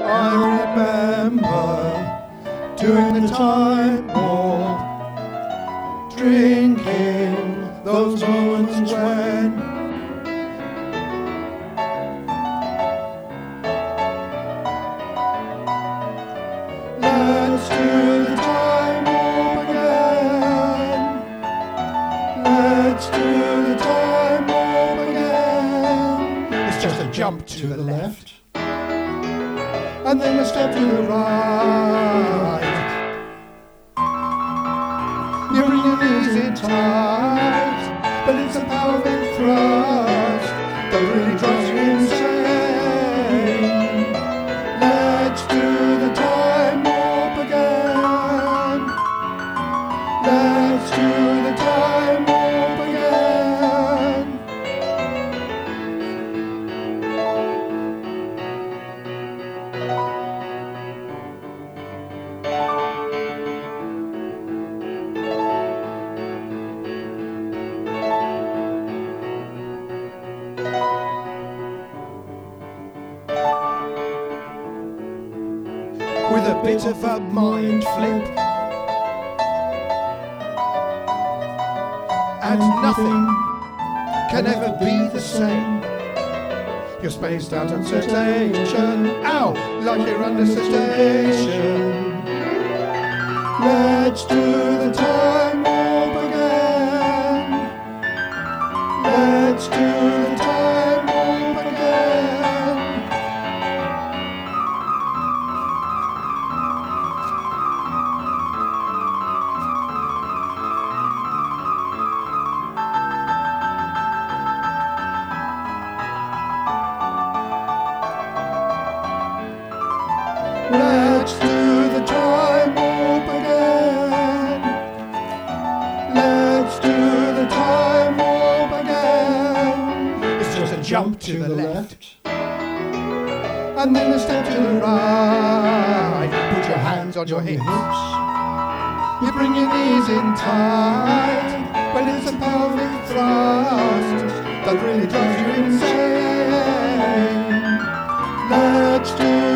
I remember doing the time warp, drinking those moments when let's do the time warp again. Let's do the time warp again. It's just a jump to the left and then a step to the right. Your bringing knees in tight, but it's a pelvic thrust that really drives you insane. Let's do the time warp again. Let's do the time warp again. With a bit of a mind flip and nothing can ever be the same. You're spaced out on sedation, ow, like you're under sedation. Let's do the time warp again. Let's do the time warp again. Let's do the time warp again. Let's do the time warp again. It's just a jump to the left and then a step to the right. Put your hands on your hips. You bring your knees in tight, but it's a pelvic thrust that really drives you insane. Let's do